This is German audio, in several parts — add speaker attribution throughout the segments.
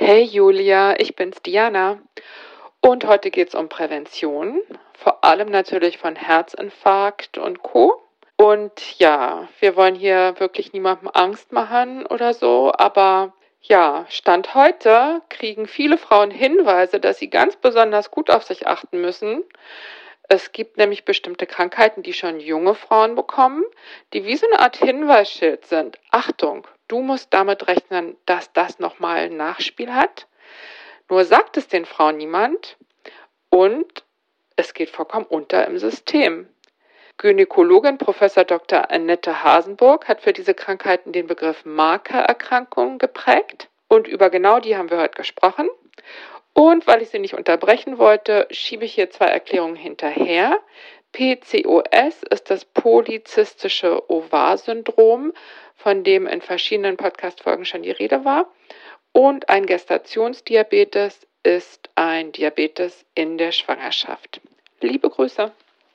Speaker 1: Hey Julia, ich bin's Diana und heute geht's um Prävention, vor allem natürlich von Herzinfarkt und Co. Und ja, wir wollen hier wirklich niemandem Angst machen oder so, aber ja, Stand heute kriegen viele Frauen Hinweise, dass sie ganz besonders gut auf sich achten müssen. Es gibt nämlich bestimmte Krankheiten, die schon junge Frauen bekommen, die wie so eine Art Hinweisschild sind. Achtung, du musst damit rechnen, dass das nochmal ein Nachspiel hat. Nur sagt es den Frauen niemand und es geht vollkommen unter im System. Gynäkologin Prof. Dr. Annette Hasenburg hat für diese Krankheiten den Begriff Markererkrankungen geprägt und über genau die haben wir heute gesprochen. Und weil ich sie nicht unterbrechen wollte, schiebe ich hier 2 Erklärungen hinterher. PCOS ist das polyzystische Ovar-Syndrom, von dem in verschiedenen Podcast-Folgen schon die Rede war. Und ein Gestationsdiabetes ist ein Diabetes in der Schwangerschaft. Liebe Grüße.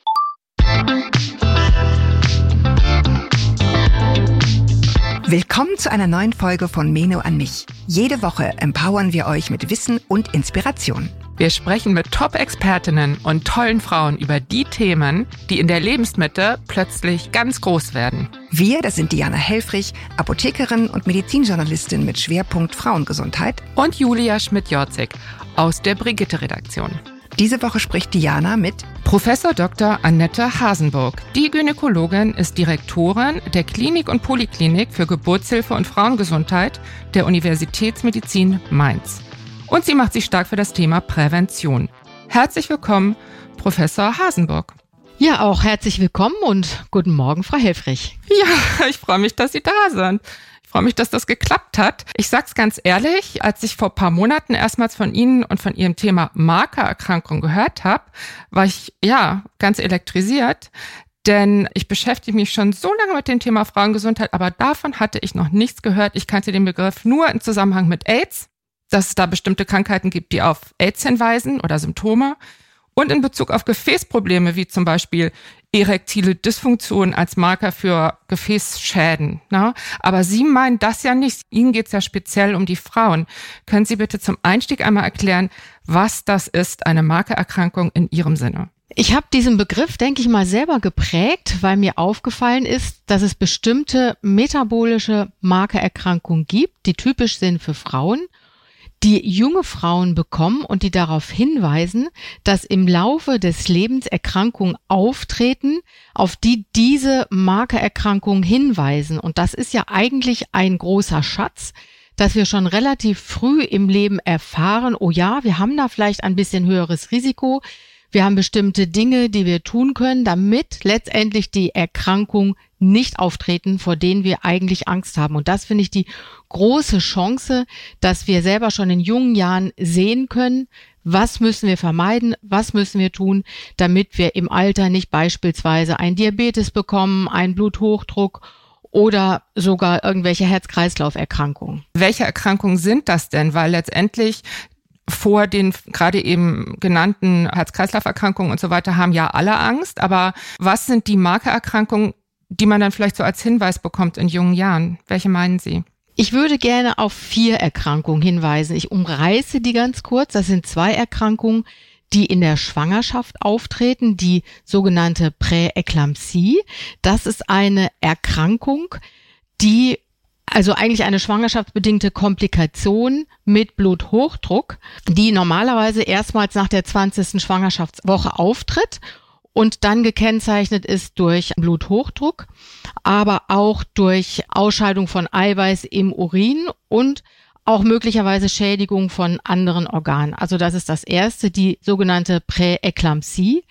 Speaker 2: Willkommen zu einer neuen Folge von Meno an mich. Jede Woche empowern wir euch mit Wissen und Inspiration.
Speaker 3: Wir sprechen mit Top-Expertinnen und tollen Frauen über die Themen, die in der Lebensmitte plötzlich ganz groß werden.
Speaker 2: Wir, das sind Diana Helfrich, Apothekerin und Medizinjournalistin mit Schwerpunkt Frauengesundheit.
Speaker 3: Und Julia Schmidt-Jorzig aus der Brigitte-Redaktion.
Speaker 2: Diese Woche spricht Diana mit
Speaker 3: Prof. Dr. Annette Hasenburg. Die Gynäkologin ist Direktorin der Klinik und Poliklinik für Geburtshilfe und Frauengesundheit der Universitätsmedizin Mainz. Und sie macht sich stark für das Thema Prävention. Herzlich willkommen, Professor Hasenburg.
Speaker 4: Ja, auch herzlich willkommen und guten Morgen, Frau Helfrich.
Speaker 3: Ja, ich freue mich, dass Sie da sind. Ich freue mich, dass das geklappt hat. Ich sag's ganz ehrlich, als ich vor ein paar Monaten erstmals von Ihnen und von Ihrem Thema Markererkrankung gehört habe, war ich ganz elektrisiert, denn ich beschäftige mich schon so lange mit dem Thema Frauengesundheit, aber davon hatte ich noch nichts gehört. Ich kannte den Begriff nur im Zusammenhang mit AIDS, dass es da bestimmte Krankheiten gibt, die auf AIDS hinweisen oder Symptome. Und in Bezug auf Gefäßprobleme, wie zum Beispiel erektile Dysfunktion als Marker für Gefäßschäden. Ne? Aber Sie meinen das ja nicht. Ihnen geht es ja speziell um die Frauen. Können Sie bitte zum Einstieg einmal erklären, was das ist, eine Markererkrankung in Ihrem Sinne?
Speaker 4: Ich habe diesen Begriff, denke ich mal, selber geprägt, weil mir aufgefallen ist, dass es bestimmte metabolische Markererkrankungen gibt, die typisch sind für Frauen, die junge Frauen bekommen und die darauf hinweisen, dass im Laufe des Lebens Erkrankungen auftreten, auf die diese Markererkrankungen hinweisen. Und das ist ja eigentlich ein großer Schatz, dass wir schon relativ früh im Leben erfahren, oh ja, wir haben da vielleicht ein bisschen höheres Risiko, wir haben bestimmte Dinge, die wir tun können, damit letztendlich die Erkrankungen nicht auftreten, vor denen wir eigentlich Angst haben. Und das finde ich die große Chance, dass wir selber schon in jungen Jahren sehen können, was müssen wir vermeiden, was müssen wir tun, damit wir im Alter nicht beispielsweise einen Diabetes bekommen, einen Bluthochdruck oder sogar irgendwelche Herz-Kreislauf-Erkrankungen.
Speaker 3: Welche Erkrankungen sind das denn? Weil letztendlich vor den gerade eben genannten Herz-Kreislauf-Erkrankungen und so weiter haben ja alle Angst. Aber was sind die Markererkrankungen, die man dann vielleicht so als Hinweis bekommt in jungen Jahren? Welche meinen Sie?
Speaker 4: Ich würde gerne auf 4 Erkrankungen hinweisen. Ich umreiße die ganz kurz. Das sind 2 Erkrankungen, die in der Schwangerschaft auftreten, die sogenannte Präeklampsie. Das ist eine Erkrankung, die also eigentlich eine schwangerschaftsbedingte Komplikation mit Bluthochdruck, die normalerweise erstmals nach der 20. Schwangerschaftswoche auftritt und dann gekennzeichnet ist durch Bluthochdruck, aber auch durch Ausscheidung von Eiweiß im Urin und auch möglicherweise Schädigung von anderen Organen. Also das ist das erste, die sogenannte Präeklampsie.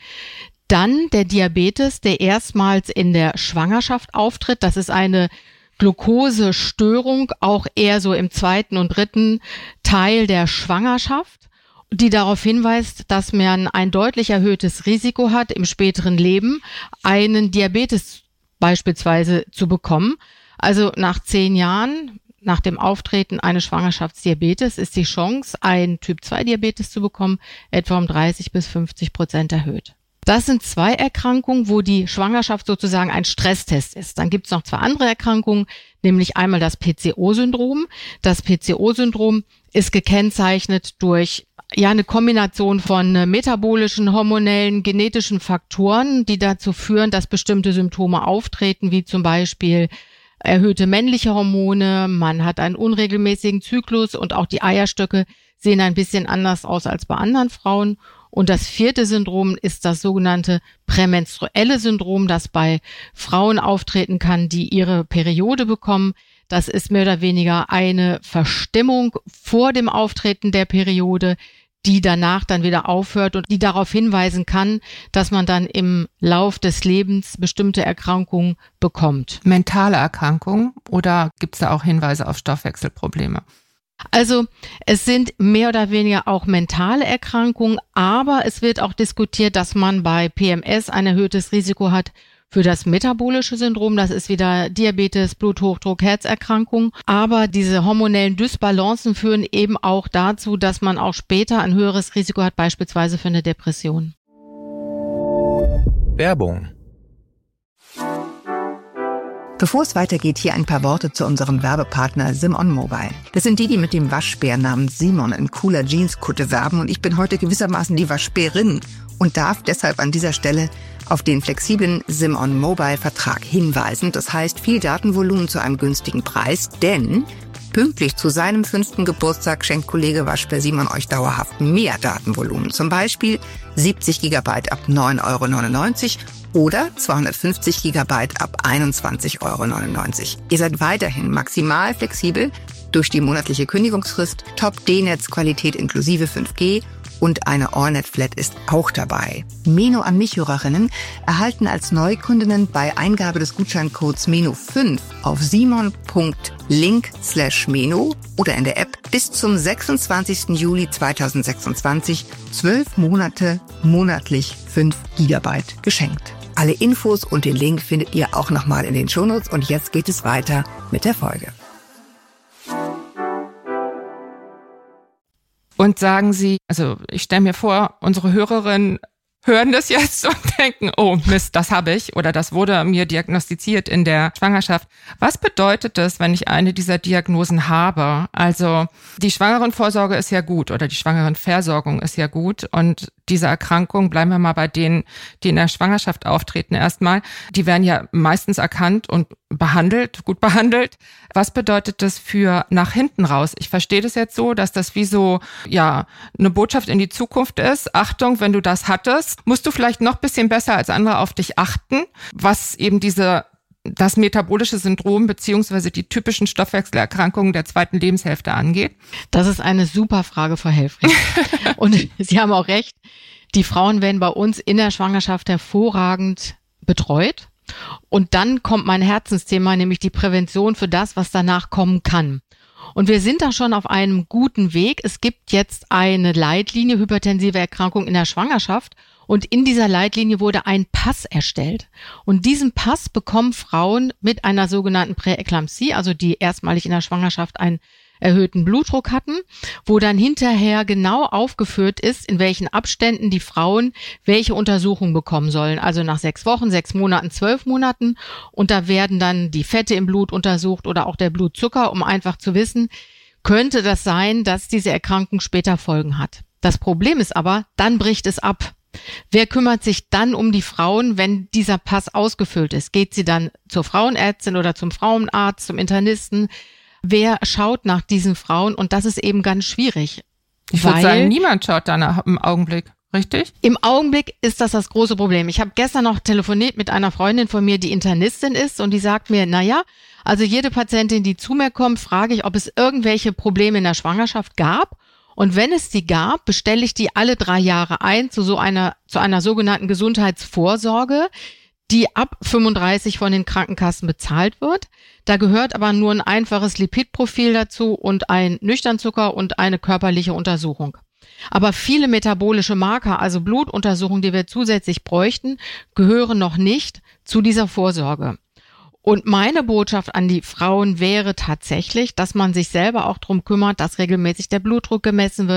Speaker 4: Dann der Diabetes, der erstmals in der Schwangerschaft auftritt. Das ist eine Glukosestörung, auch eher so im 2. und 3. Teil der Schwangerschaft, die darauf hinweist, dass man ein deutlich erhöhtes Risiko hat, im späteren Leben einen Diabetes beispielsweise zu bekommen. Also nach 10 Jahren, nach dem Auftreten eines Schwangerschaftsdiabetes, ist die Chance, einen Typ-2-Diabetes zu bekommen, etwa um 30% bis 50% erhöht. Das sind 2 Erkrankungen, wo die Schwangerschaft sozusagen ein Stresstest ist. Dann gibt es noch 2 andere Erkrankungen, nämlich einmal das PCO-Syndrom. Das PCO-Syndrom ist gekennzeichnet durch eine Kombination von metabolischen, hormonellen, genetischen Faktoren, die dazu führen, dass bestimmte Symptome auftreten, wie zum Beispiel erhöhte männliche Hormone, man hat einen unregelmäßigen Zyklus und auch die Eierstöcke sehen ein bisschen anders aus als bei anderen Frauen. Und das 4. Syndrom ist das sogenannte prämenstruelle Syndrom, das bei Frauen auftreten kann, die ihre Periode bekommen. Das ist mehr oder weniger eine Verstimmung vor dem Auftreten der Periode, die danach dann wieder aufhört und die darauf hinweisen kann, dass man dann im Lauf des Lebens bestimmte Erkrankungen bekommt.
Speaker 3: Mentale Erkrankungen oder gibt es da auch Hinweise auf Stoffwechselprobleme?
Speaker 4: Also es sind mehr oder weniger auch mentale Erkrankungen, aber es wird auch diskutiert, dass man bei PMS ein erhöhtes Risiko hat für das metabolische Syndrom. Das ist wieder Diabetes, Bluthochdruck, Herzerkrankungen. Aber diese hormonellen Dysbalancen führen eben auch dazu, dass man auch später ein höheres Risiko hat, beispielsweise für eine Depression.
Speaker 5: Werbung.
Speaker 2: Bevor es weitergeht, hier ein paar Worte zu unserem Werbepartner Simon Mobile. Das sind die mit dem Waschbär namens Simon in cooler Jeanskutte werben und ich bin heute gewissermaßen die Waschbärin und darf deshalb an dieser Stelle auf den flexiblen Simon Mobile Vertrag hinweisen. Das heißt viel Datenvolumen zu einem günstigen Preis, denn pünktlich zu seinem 5. Geburtstag schenkt Kollege Waschbär Simon euch dauerhaft mehr Datenvolumen. Zum Beispiel 70 GB ab 9,99 € oder 250 GB ab 21,99 €. Ihr seid weiterhin maximal flexibel durch die monatliche Kündigungsfrist, Top-D-Netz-Qualität inklusive 5G und eine AllNet-Flat ist auch dabei. Meno an mich Hörerinnen erhalten als Neukundinnen bei Eingabe des Gutscheincodes MENO5 auf simon.link/Meno oder in der App bis zum 26. Juli 2026 12 Monate monatlich 5 GB geschenkt. Alle Infos und den Link findet ihr auch nochmal in den Shownotes und jetzt geht es weiter mit der Folge.
Speaker 3: Und sagen Sie, also ich stelle mir vor, unsere Hörerinnen hören das jetzt und denken, oh Mist, das habe ich oder das wurde mir diagnostiziert in der Schwangerschaft. Was bedeutet das, wenn ich eine dieser Diagnosen habe? Also die Schwangerenvorsorge ist ja gut oder die Schwangerenversorgung ist ja gut und diese Erkrankungen, bleiben wir mal bei denen, die in der Schwangerschaft auftreten erstmal, die werden ja meistens erkannt und behandelt, gut behandelt. Was bedeutet das für nach hinten raus? Ich verstehe das jetzt so, dass das wie so, ja, eine Botschaft in die Zukunft ist. Achtung, wenn du das hattest, musst du vielleicht noch ein bisschen besser als andere auf dich achten, was eben das metabolische Syndrom beziehungsweise die typischen Stoffwechselerkrankungen der 2. Lebenshälfte angeht?
Speaker 4: Das ist eine super Frage, Frau Helfrich. Und Sie haben auch recht, die Frauen werden bei uns in der Schwangerschaft hervorragend betreut. Und dann kommt mein Herzensthema, nämlich die Prävention für das, was danach kommen kann. Und wir sind da schon auf einem guten Weg. Es gibt jetzt eine Leitlinie hypertensive Erkrankung in der Schwangerschaft und in dieser Leitlinie wurde ein Pass erstellt. Und diesen Pass bekommen Frauen mit einer sogenannten Präeklampsie, also die erstmalig in der Schwangerschaft einen erhöhten Blutdruck hatten, wo dann hinterher genau aufgeführt ist, in welchen Abständen die Frauen welche Untersuchung bekommen sollen. Also nach 6 Wochen, 6 Monaten, 12 Monaten. Und da werden dann die Fette im Blut untersucht oder auch der Blutzucker, um einfach zu wissen, könnte das sein, dass diese Erkrankung später Folgen hat. Das Problem ist aber, dann bricht es ab. Wer kümmert sich dann um die Frauen, wenn dieser Pass ausgefüllt ist? Geht sie dann zur Frauenärztin oder zum Frauenarzt, zum Internisten? Wer schaut nach diesen Frauen? Und das ist eben ganz schwierig.
Speaker 3: Ich würde sagen, niemand schaut danach im Augenblick, richtig?
Speaker 4: Im Augenblick ist das große Problem. Ich habe gestern noch telefoniert mit einer Freundin von mir, die Internistin ist und die sagt mir, also jede Patientin, die zu mir kommt, frage ich, ob es irgendwelche Probleme in der Schwangerschaft gab. Und wenn es die gab, bestelle ich die alle 3 Jahre ein zu einer sogenannten Gesundheitsvorsorge, die ab 35 von den Krankenkassen bezahlt wird. Da gehört aber nur ein einfaches Lipidprofil dazu und ein Nüchternzucker und eine körperliche Untersuchung. Aber viele metabolische Marker, also Blutuntersuchungen, die wir zusätzlich bräuchten, gehören noch nicht zu dieser Vorsorge. Und meine Botschaft an die Frauen wäre tatsächlich, dass man sich selber auch darum kümmert, dass regelmäßig der Blutdruck gemessen wird,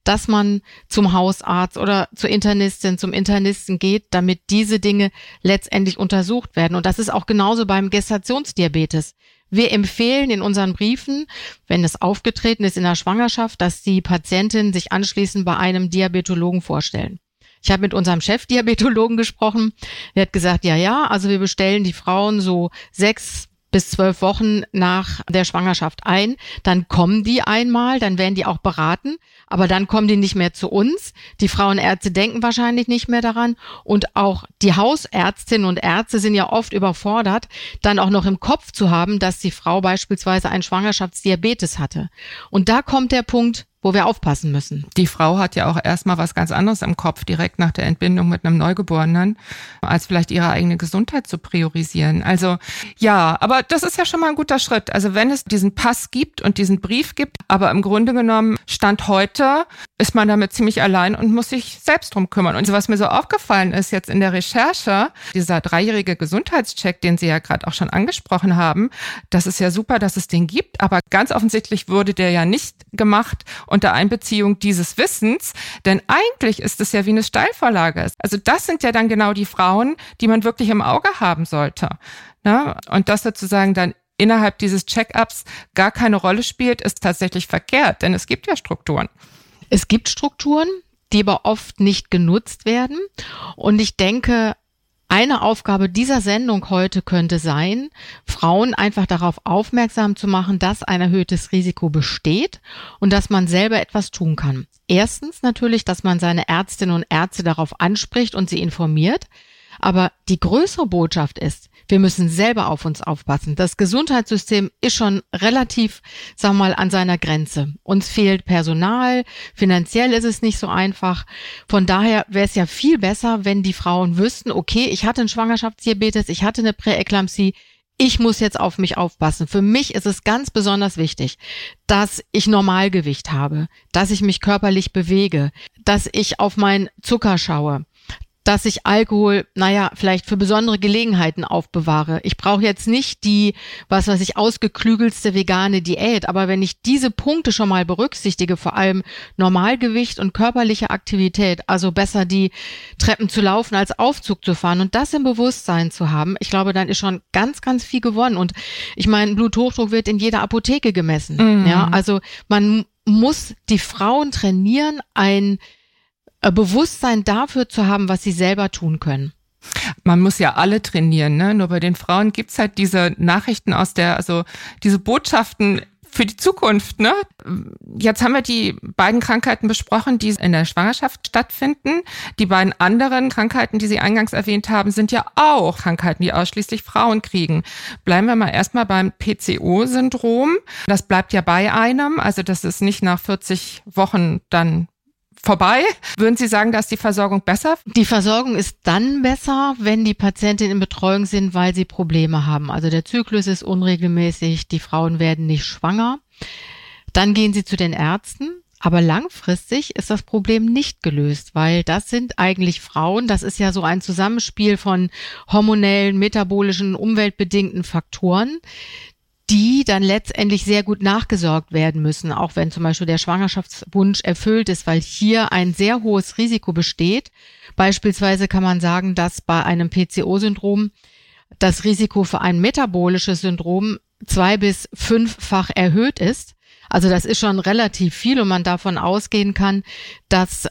Speaker 4: dass man zum Hausarzt oder zur Internistin, zum Internisten geht, damit diese Dinge letztendlich untersucht werden. Und das ist auch genauso beim Gestationsdiabetes. Wir empfehlen in unseren Briefen, wenn es aufgetreten ist in der Schwangerschaft, dass die Patientinnen sich anschließend bei einem Diabetologen vorstellen. Ich habe mit unserem Chefdiabetologen gesprochen. Der hat gesagt, also wir bestellen die Frauen so 6 bis 12 Wochen nach der Schwangerschaft ein. Dann kommen die einmal, dann werden die auch beraten, aber dann kommen die nicht mehr zu uns. Die Frauenärzte denken wahrscheinlich nicht mehr daran und auch die Hausärztinnen und Ärzte sind ja oft überfordert, dann auch noch im Kopf zu haben, dass die Frau beispielsweise einen Schwangerschaftsdiabetes hatte. Und da kommt der Punkt, wo wir aufpassen müssen.
Speaker 3: Die Frau hat ja auch erstmal was ganz anderes im Kopf, direkt nach der Entbindung mit einem Neugeborenen, als vielleicht ihre eigene Gesundheit zu priorisieren. Also ja, aber das ist ja schon mal ein guter Schritt. Also wenn es diesen Pass gibt und diesen Brief gibt, aber im Grunde genommen, Stand heute, ist man damit ziemlich allein und muss sich selbst drum kümmern. Und was mir so aufgefallen ist jetzt in der Recherche, dieser 3-jährige Gesundheitscheck, den Sie ja gerade auch schon angesprochen haben, das ist ja super, dass es den gibt, aber ganz offensichtlich wurde der ja nicht gemacht unter Einbeziehung dieses Wissens, denn eigentlich ist es ja wie eine Steilvorlage. Also das sind ja dann genau die Frauen, die man wirklich im Auge haben sollte. Ne? Und das sozusagen dann innerhalb dieses Check-ups gar keine Rolle spielt, ist tatsächlich verkehrt, denn es gibt ja Strukturen.
Speaker 4: Es gibt Strukturen, die aber oft nicht genutzt werden. Und ich denke, eine Aufgabe dieser Sendung heute könnte sein, Frauen einfach darauf aufmerksam zu machen, dass ein erhöhtes Risiko besteht und dass man selber etwas tun kann. Erstens natürlich, dass man seine Ärztinnen und Ärzte darauf anspricht und sie informiert. Aber die größere Botschaft ist, wir müssen selber auf uns aufpassen. Das Gesundheitssystem ist schon relativ, sagen wir mal, an seiner Grenze. Uns fehlt Personal, finanziell ist es nicht so einfach. Von daher wäre es ja viel besser, wenn die Frauen wüssten, okay, ich hatte einen Schwangerschaftsdiabetes, ich hatte eine Präeklampsie, ich muss jetzt auf mich aufpassen. Für mich ist es ganz besonders wichtig, dass ich Normalgewicht habe, dass ich mich körperlich bewege, dass ich auf meinen Zucker schaue, dass ich Alkohol, vielleicht für besondere Gelegenheiten aufbewahre. Ich brauche jetzt nicht die, ausgeklügelste vegane Diät, aber wenn ich diese Punkte schon mal berücksichtige, vor allem Normalgewicht und körperliche Aktivität, also besser die Treppen zu laufen als Aufzug zu fahren und das im Bewusstsein zu haben, ich glaube, dann ist schon ganz, ganz viel gewonnen. Und ich meine, Bluthochdruck wird in jeder Apotheke gemessen. Mhm. Ja, also man muss die Frauen trainieren, ein Bewusstsein dafür zu haben, was sie selber tun können.
Speaker 3: Man muss ja alle trainieren, ne? Nur bei den Frauen gibt's halt diese Nachrichten diese Botschaften für die Zukunft, ne? Jetzt haben wir die beiden Krankheiten besprochen, die in der Schwangerschaft stattfinden. Die beiden anderen Krankheiten, die Sie eingangs erwähnt haben, sind ja auch Krankheiten, die ausschließlich Frauen kriegen. Bleiben wir mal erstmal beim PCO-Syndrom. Das bleibt ja bei einem, also das ist nicht nach 40 Wochen dann vorbei. Würden Sie sagen, da ist die Versorgung besser?
Speaker 4: Die Versorgung ist dann besser, wenn die Patientinnen in Betreuung sind, weil sie Probleme haben. Also der Zyklus ist unregelmäßig, die Frauen werden nicht schwanger. Dann gehen sie zu den Ärzten. Aber langfristig ist das Problem nicht gelöst, weil das sind eigentlich Frauen, das ist ja so ein Zusammenspiel von hormonellen, metabolischen, umweltbedingten Faktoren, die dann letztendlich sehr gut nachgesorgt werden müssen, auch wenn zum Beispiel der Schwangerschaftswunsch erfüllt ist, weil hier ein sehr hohes Risiko besteht. Beispielsweise kann man sagen, dass bei einem PCO-Syndrom das Risiko für ein metabolisches Syndrom 2- bis 5-fach erhöht ist. Also das ist schon relativ viel und man davon ausgehen kann, dass,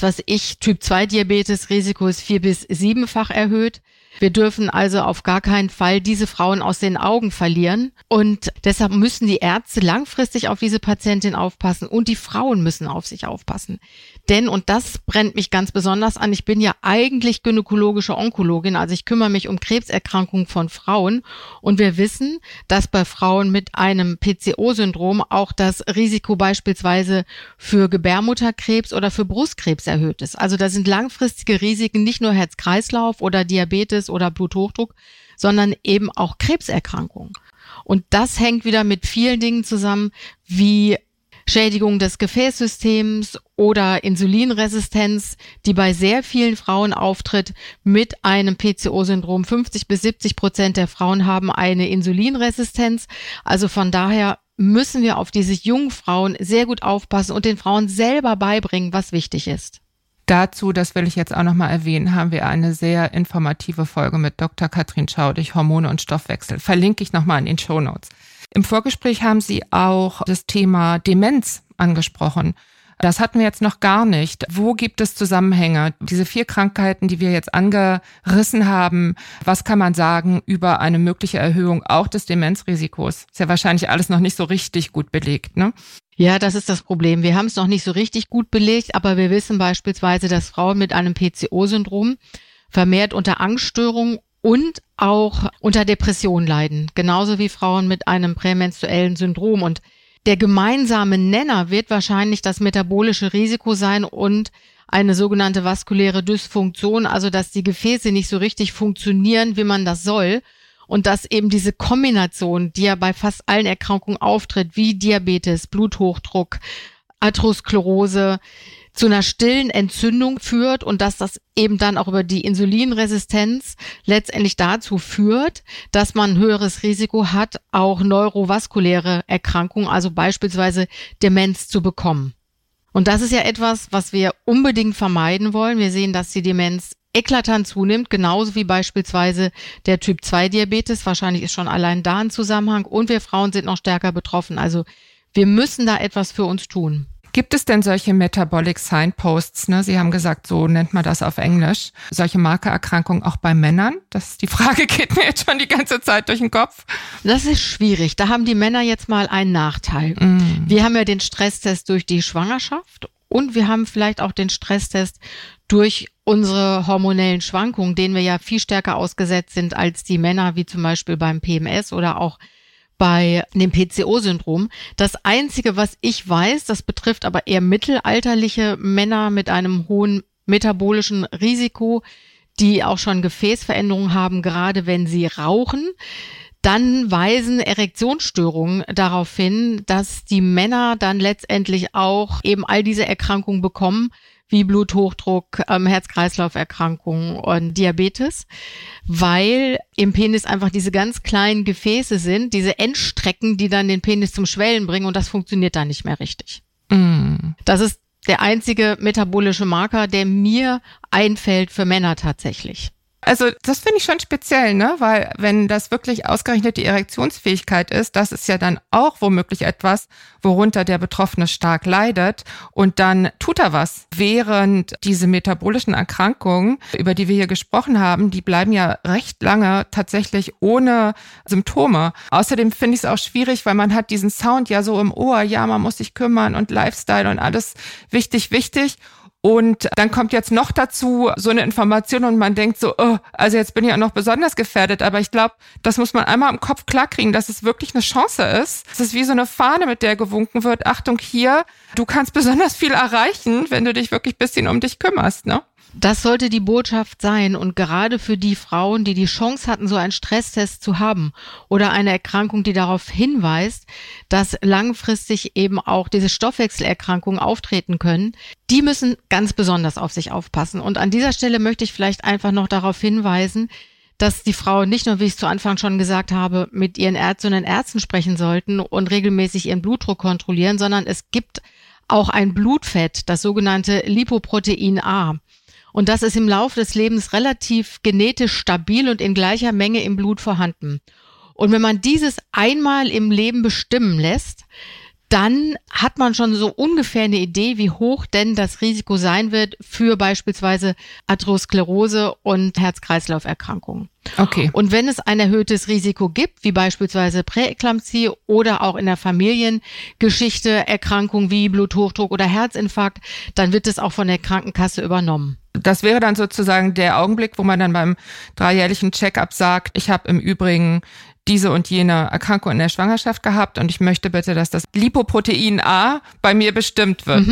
Speaker 4: Typ-2-Diabetes-Risiko ist 4- bis 7-fach erhöht. Wir dürfen also auf gar keinen Fall diese Frauen aus den Augen verlieren und deshalb müssen die Ärzte langfristig auf diese Patientin aufpassen und die Frauen müssen auf sich aufpassen. Denn, und das brennt mich ganz besonders an, ich bin ja eigentlich gynäkologische Onkologin, also ich kümmere mich um Krebserkrankungen von Frauen und wir wissen, dass bei Frauen mit einem PCO-Syndrom auch das Risiko beispielsweise für Gebärmutterkrebs oder für Brustkrebs erhöht ist. Also da sind langfristige Risiken, nicht nur Herz-Kreislauf oder Diabetes oder Bluthochdruck, sondern eben auch Krebserkrankungen. Und das hängt wieder mit vielen Dingen zusammen, wie Schädigung des Gefäßsystems oder Insulinresistenz, die bei sehr vielen Frauen auftritt mit einem PCO-Syndrom. 50 bis 70% der Frauen haben eine Insulinresistenz. Also von daher müssen wir auf diese jungen Frauen sehr gut aufpassen und den Frauen selber beibringen, was wichtig ist.
Speaker 3: Dazu, das will ich jetzt auch nochmal erwähnen, haben wir eine sehr informative Folge mit Dr. Katrin Schaudig, Hormone und Stoffwechsel. Verlinke ich nochmal in den Shownotes. Im Vorgespräch haben Sie auch das Thema Demenz angesprochen. Das hatten wir jetzt noch gar nicht. Wo gibt es Zusammenhänge? Diese 4 Krankheiten, die wir jetzt angerissen haben, was kann man sagen über eine mögliche Erhöhung auch des Demenzrisikos? Ist ja wahrscheinlich alles noch nicht so richtig gut belegt, ne?
Speaker 4: Ja, das ist das Problem. Wir haben es noch nicht so richtig gut belegt, aber wir wissen beispielsweise, dass Frauen mit einem PCO-Syndrom vermehrt unter Angststörungen und auch unter Depressionen leiden, genauso wie Frauen mit einem prämenstruellen Syndrom. Und der gemeinsame Nenner wird wahrscheinlich das metabolische Risiko sein und eine sogenannte vaskuläre Dysfunktion, also dass die Gefäße nicht so richtig funktionieren, wie man das soll. Und dass eben diese Kombination, die ja bei fast allen Erkrankungen auftritt, wie Diabetes, Bluthochdruck, Atherosklerose, zu einer stillen Entzündung führt und dass das eben dann auch über die Insulinresistenz letztendlich dazu führt, dass man ein höheres Risiko hat, auch neurovaskuläre Erkrankungen, also beispielsweise Demenz zu bekommen. Und das ist ja etwas, was wir unbedingt vermeiden wollen. Wir sehen, dass die Demenz eklatant zunimmt, genauso wie beispielsweise der Typ-2-Diabetes. Wahrscheinlich ist schon allein da ein Zusammenhang und wir Frauen sind noch stärker betroffen. Also wir müssen da etwas für uns tun.
Speaker 3: Gibt es denn solche Metabolic Signposts, ne? Sie haben gesagt, so nennt man das auf Englisch, solche Markererkrankungen auch bei Männern? Die Frage geht mir jetzt schon die ganze Zeit durch den Kopf.
Speaker 4: Das ist schwierig. Da haben die Männer jetzt mal einen Nachteil. Wir haben ja den Stresstest durch die Schwangerschaft und wir haben vielleicht auch den Stresstest durch unsere hormonellen Schwankungen, denen wir ja viel stärker ausgesetzt sind als die Männer, wie zum Beispiel beim PMS oder auch bei dem PCO-Syndrom. Das Einzige, was ich weiß, das betrifft aber eher mittelalterliche Männer mit einem hohen metabolischen Risiko, die auch schon Gefäßveränderungen haben, gerade wenn sie rauchen. Dann weisen Erektionsstörungen darauf hin, dass die Männer dann letztendlich auch eben all diese Erkrankungen bekommen, wie Bluthochdruck, Herz-Kreislauf-Erkrankungen und Diabetes, weil im Penis einfach diese ganz kleinen Gefäße sind, diese Endstrecken, die dann den Penis zum Schwellen bringen und das funktioniert dann nicht mehr richtig. Das ist der einzige metabolische Marker, der mir einfällt für Männer tatsächlich.
Speaker 3: Also das finde ich schon speziell, ne? Weil wenn das wirklich ausgerechnet die Erektionsfähigkeit ist, das ist ja dann auch womöglich etwas, worunter der Betroffene stark leidet und dann tut er was. Während diese metabolischen Erkrankungen, über die wir hier gesprochen haben, die bleiben ja recht lange tatsächlich ohne Symptome. Außerdem finde ich es auch schwierig, weil man hat diesen Sound ja so im Ohr, ja, man muss sich kümmern und Lifestyle und alles wichtig. Und dann kommt jetzt noch dazu so eine Information und man denkt so, oh, also jetzt bin ich auch noch besonders gefährdet. Aber ich glaube, das muss man einmal im Kopf klarkriegen, dass es wirklich eine Chance ist. Es ist wie so eine Fahne, mit der gewunken wird. Achtung hier, du kannst besonders viel erreichen, wenn du dich wirklich ein bisschen um dich kümmerst, ne?
Speaker 4: Das sollte die Botschaft sein und gerade für die Frauen, die die Chance hatten, so einen Stresstest zu haben oder eine Erkrankung, die darauf hinweist, dass langfristig eben auch diese Stoffwechselerkrankungen auftreten können, die müssen ganz besonders auf sich aufpassen. Und an dieser Stelle möchte ich vielleicht einfach noch darauf hinweisen, dass die Frauen nicht nur, wie ich es zu Anfang schon gesagt habe, mit ihren Ärztinnen und Ärzten sprechen sollten und regelmäßig ihren Blutdruck kontrollieren, sondern es gibt auch ein Blutfett, das sogenannte Lipoprotein A. Und das ist im Laufe des Lebens relativ genetisch stabil und in gleicher Menge im Blut vorhanden. Und wenn man dieses einmal im Leben bestimmen lässt, dann hat man schon so ungefähr eine Idee, wie hoch denn das Risiko sein wird für beispielsweise Atherosklerose und Herz-Kreislauf-Erkrankungen.
Speaker 3: Okay.
Speaker 4: Und wenn es ein erhöhtes Risiko gibt, wie beispielsweise Präeklampsie oder auch in der Familiengeschichte Erkrankungen wie Bluthochdruck oder Herzinfarkt, dann wird es auch von der Krankenkasse übernommen.
Speaker 3: Das wäre dann sozusagen der Augenblick, wo man dann beim 3-jährlichen Check-up sagt, ich habe im Übrigen diese und jene Erkrankung in der Schwangerschaft gehabt und ich möchte bitte, dass das Lipoprotein A bei mir bestimmt wird.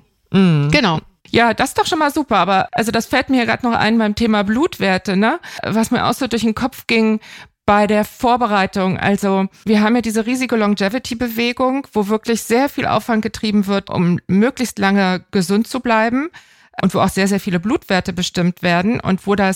Speaker 4: Genau.
Speaker 3: Ja, das ist doch schon mal super, aber also das fällt mir gerade noch ein beim Thema Blutwerte, ne? Was mir auch so durch den Kopf ging bei der Vorbereitung. Also wir haben ja diese riesige Longevity-Bewegung, wo wirklich sehr viel Aufwand getrieben wird, um möglichst lange gesund zu bleiben und wo auch sehr, sehr viele Blutwerte bestimmt werden und wo das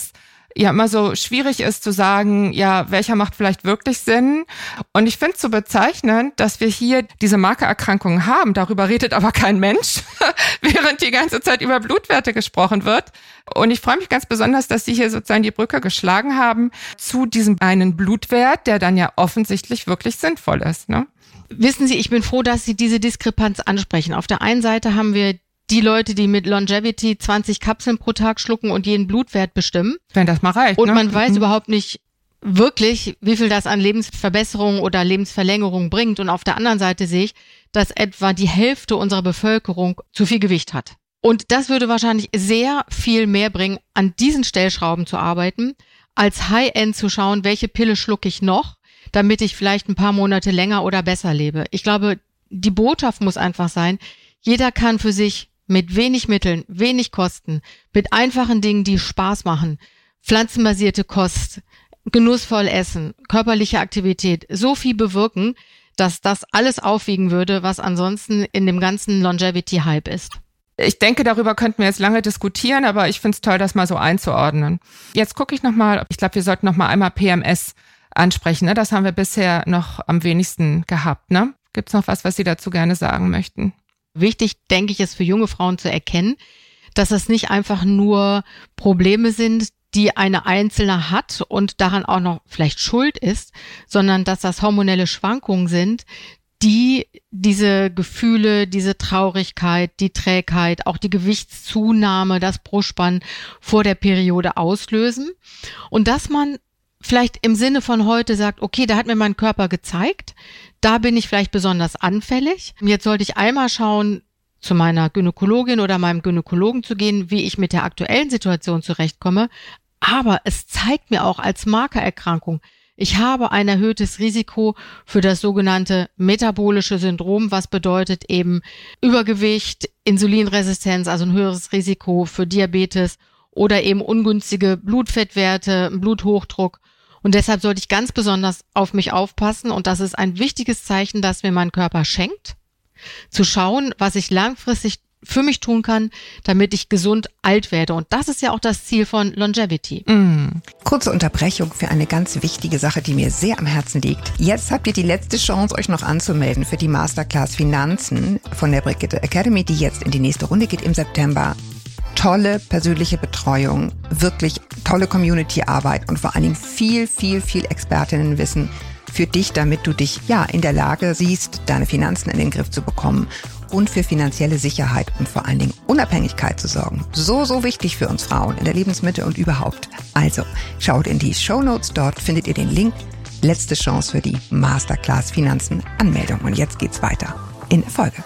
Speaker 3: ja immer so schwierig ist zu sagen, ja, welcher macht vielleicht wirklich Sinn. Und ich finde es so bezeichnend, dass wir hier diese Markererkrankungen haben. Darüber redet aber kein Mensch, während die ganze Zeit über Blutwerte gesprochen wird. Und ich freue mich ganz besonders, dass Sie hier sozusagen die Brücke geschlagen haben zu diesem einen Blutwert, der dann ja offensichtlich wirklich sinnvoll ist, ne?
Speaker 4: Wissen Sie, ich bin froh, dass Sie diese Diskrepanz ansprechen. Auf der einen Seite haben wir die Leute, die mit Longevity 20 Kapseln pro Tag schlucken und jeden Blutwert bestimmen.
Speaker 3: Wenn das mal reicht.
Speaker 4: Und man weiß überhaupt nicht wirklich, wie viel das an Lebensverbesserung oder Lebensverlängerung bringt. Und auf der anderen Seite sehe ich, dass etwa die Hälfte unserer Bevölkerung zu viel Gewicht hat. Und das würde wahrscheinlich sehr viel mehr bringen, an diesen Stellschrauben zu arbeiten, als High-End zu schauen, welche Pille schlucke ich noch, damit ich vielleicht ein paar Monate länger oder besser lebe. Ich glaube, die Botschaft muss einfach sein, jeder kann für sich mit wenig Mitteln, wenig Kosten, mit einfachen Dingen, die Spaß machen, pflanzenbasierte Kost, genussvoll essen, körperliche Aktivität, so viel bewirken, dass das alles aufwiegen würde, was ansonsten in dem ganzen Longevity-Hype ist.
Speaker 3: Ich denke, darüber könnten wir jetzt lange diskutieren, aber ich finde es toll, das mal so einzuordnen. Jetzt gucke ich nochmal, ich glaube, wir sollten nochmal einmal PMS ansprechen, ne? Das haben wir bisher noch am wenigsten gehabt, ne? Gibt's noch was Sie dazu gerne sagen möchten?
Speaker 4: Wichtig, denke ich, ist für junge Frauen zu erkennen, dass es nicht einfach nur Probleme sind, die eine Einzelne hat und daran auch noch vielleicht schuld ist, sondern dass das hormonelle Schwankungen sind, die diese Gefühle, diese Traurigkeit, die Trägheit, auch die Gewichtszunahme, das Brustspannen vor der Periode auslösen. Und dass man vielleicht im Sinne von heute sagt, okay, da hat mir mein Körper gezeigt, da bin ich vielleicht besonders anfällig. Jetzt sollte ich einmal schauen, zu meiner Gynäkologin oder meinem Gynäkologen zu gehen, wie ich mit der aktuellen Situation zurechtkomme. Aber es zeigt mir auch als Markererkrankung, ich habe ein erhöhtes Risiko für das sogenannte metabolische Syndrom, was bedeutet eben Übergewicht, Insulinresistenz, also ein höheres Risiko für Diabetes oder eben ungünstige Blutfettwerte, Bluthochdruck. Und deshalb sollte ich ganz besonders auf mich aufpassen. Und das ist ein wichtiges Zeichen, das mir mein Körper schenkt, zu schauen, was ich langfristig für mich tun kann, damit ich gesund alt werde. Und das ist ja auch das Ziel von Longevity.
Speaker 2: Kurze Unterbrechung für eine ganz wichtige Sache, die mir sehr am Herzen liegt. Jetzt habt ihr die letzte Chance, euch noch anzumelden für die Masterclass Finanzen von der Brigitte Academy, die jetzt in die nächste Runde geht im September. Tolle persönliche Betreuung, wirklich tolle Community-Arbeit und vor allen Dingen viel Expertinnenwissen für dich, damit du dich in der Lage siehst, deine Finanzen in den Griff zu bekommen und für finanzielle Sicherheit und vor allen Dingen Unabhängigkeit zu sorgen. So wichtig für uns Frauen in der Lebensmitte und überhaupt. Also schaut in die Shownotes, dort findet ihr den Link. Letzte Chance für die Masterclass Finanzen Anmeldung. Und jetzt geht's weiter in der Folge.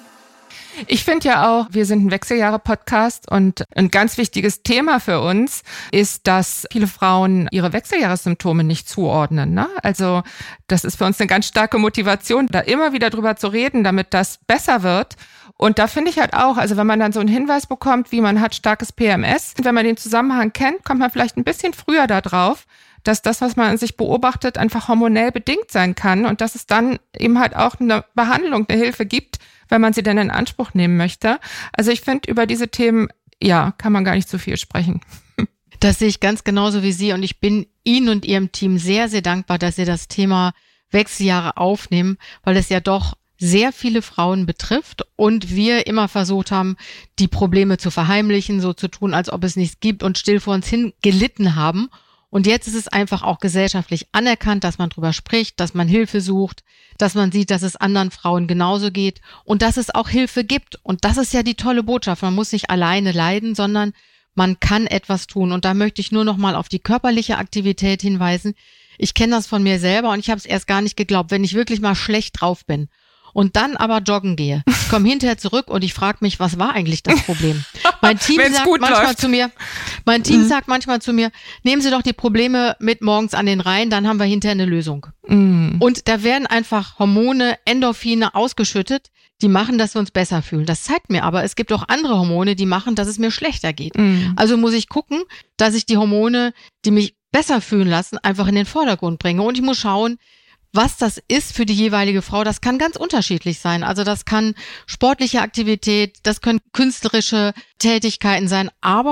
Speaker 3: Ich finde ja auch, wir sind ein Wechseljahre-Podcast und ein ganz wichtiges Thema für uns ist, dass viele Frauen ihre Wechseljahressymptome nicht zuordnen, ne? Also das ist für uns eine ganz starke Motivation, da immer wieder drüber zu reden, damit das besser wird. Und da finde ich halt auch, also wenn man dann so einen Hinweis bekommt, wie man hat starkes PMS, wenn man den Zusammenhang kennt, kommt man vielleicht ein bisschen früher da drauf, dass das, was man an sich beobachtet, einfach hormonell bedingt sein kann und dass es dann eben halt auch eine Behandlung, eine Hilfe gibt, wenn man sie denn in Anspruch nehmen möchte. Also ich finde, über diese Themen, kann man gar nicht so viel sprechen.
Speaker 4: Das sehe ich ganz genauso wie Sie und ich bin Ihnen und Ihrem Team sehr, sehr dankbar, dass Sie das Thema Wechseljahre aufnehmen, weil es ja doch sehr viele Frauen betrifft und wir immer versucht haben, die Probleme zu verheimlichen, so zu tun, als ob es nichts gibt und still vor uns hin gelitten haben. Und jetzt ist es einfach auch gesellschaftlich anerkannt, dass man drüber spricht, dass man Hilfe sucht, dass man sieht, dass es anderen Frauen genauso geht und dass es auch Hilfe gibt. Und das ist ja die tolle Botschaft. Man muss nicht alleine leiden, sondern man kann etwas tun. Und da möchte ich nur noch mal auf die körperliche Aktivität hinweisen. Ich kenne das von mir selber und ich habe es erst gar nicht geglaubt, wenn ich wirklich mal schlecht drauf bin und dann aber joggen gehe. Ich komme hinterher zurück und ich frage mich, was war eigentlich das Problem? Mein Team sagt manchmal zu mir, nehmen Sie doch die Probleme mit morgens an den Rhein, dann haben wir hinterher eine Lösung. Und da werden einfach Hormone, Endorphine ausgeschüttet, die machen, dass wir uns besser fühlen. Das zeigt mir aber, es gibt auch andere Hormone, die machen, dass es mir schlechter geht. Also muss ich gucken, dass ich die Hormone, die mich besser fühlen lassen, einfach in den Vordergrund bringe. Und ich muss schauen, was das ist für die jeweilige Frau, das kann ganz unterschiedlich sein. Also das kann sportliche Aktivität, das können künstlerische Tätigkeiten sein, aber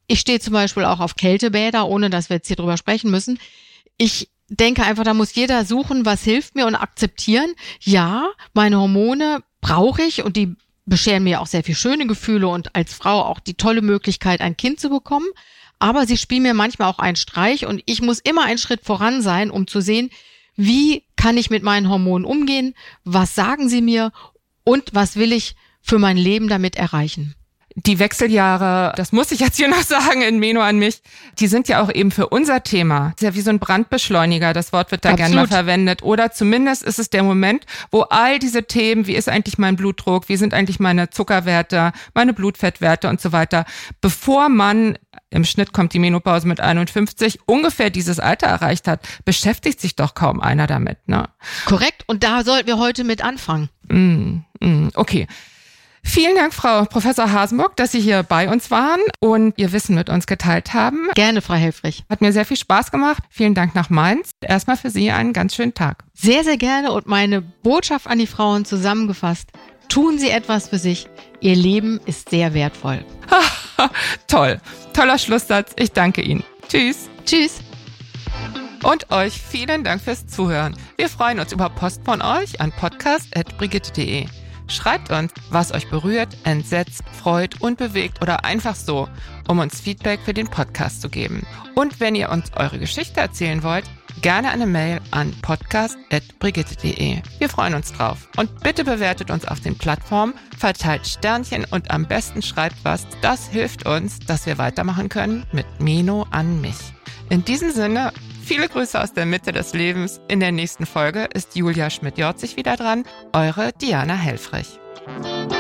Speaker 4: Ich stehe zum Beispiel auch auf Kältebäder, ohne dass wir jetzt hier drüber sprechen müssen. Ich denke einfach, da muss jeder suchen, was hilft mir und akzeptieren. Ja, meine Hormone brauche ich und die bescheren mir auch sehr viel schöne Gefühle und als Frau auch die tolle Möglichkeit, ein Kind zu bekommen. Aber sie spielen mir manchmal auch einen Streich und ich muss immer einen Schritt voran sein, um zu sehen, wie kann ich mit meinen Hormonen umgehen, was sagen sie mir und was will ich für mein Leben damit erreichen.
Speaker 3: Die Wechseljahre, das muss ich jetzt hier noch sagen in Meno an mich, die sind ja auch eben für unser Thema. Das ist ja wie so ein Brandbeschleuniger, das Wort wird da gerne mal verwendet. Oder zumindest ist es der Moment, wo all diese Themen, wie ist eigentlich mein Blutdruck, wie sind eigentlich meine Zuckerwerte, meine Blutfettwerte und so weiter, bevor man, im Schnitt kommt die Menopause mit 51, ungefähr dieses Alter erreicht hat, beschäftigt sich doch kaum einer damit, ne?
Speaker 4: Korrekt, und da sollten wir heute mit anfangen.
Speaker 3: Okay. Vielen Dank, Frau Professor Hasenburg, dass Sie hier bei uns waren und Ihr Wissen mit uns geteilt haben.
Speaker 4: Gerne, Frau Helfrich.
Speaker 3: Hat mir sehr viel Spaß gemacht. Vielen Dank nach Mainz. Erstmal für Sie einen ganz schönen Tag.
Speaker 4: Sehr, sehr gerne und meine Botschaft an die Frauen zusammengefasst. Tun Sie etwas für sich. Ihr Leben ist sehr wertvoll.
Speaker 3: Toll. Toller Schlusssatz. Ich danke Ihnen. Tschüss.
Speaker 4: Tschüss.
Speaker 3: Und euch vielen Dank fürs Zuhören. Wir freuen uns über Post von euch an podcast@brigitte.de. Schreibt uns, was euch berührt, entsetzt, freut und bewegt oder einfach so, um uns Feedback für den Podcast zu geben. Und wenn ihr uns eure Geschichte erzählen wollt, gerne eine Mail an podcast@brigitte.de. Wir freuen uns drauf. Und bitte bewertet uns auf den Plattformen, verteilt Sternchen und am besten schreibt was. Das hilft uns, dass wir weitermachen können mit Meno an mich. In diesem Sinne, viele Grüße aus der Mitte des Lebens. In der nächsten Folge ist Julia Schmidt-Jorzig wieder dran. Eure Diana Helfrich.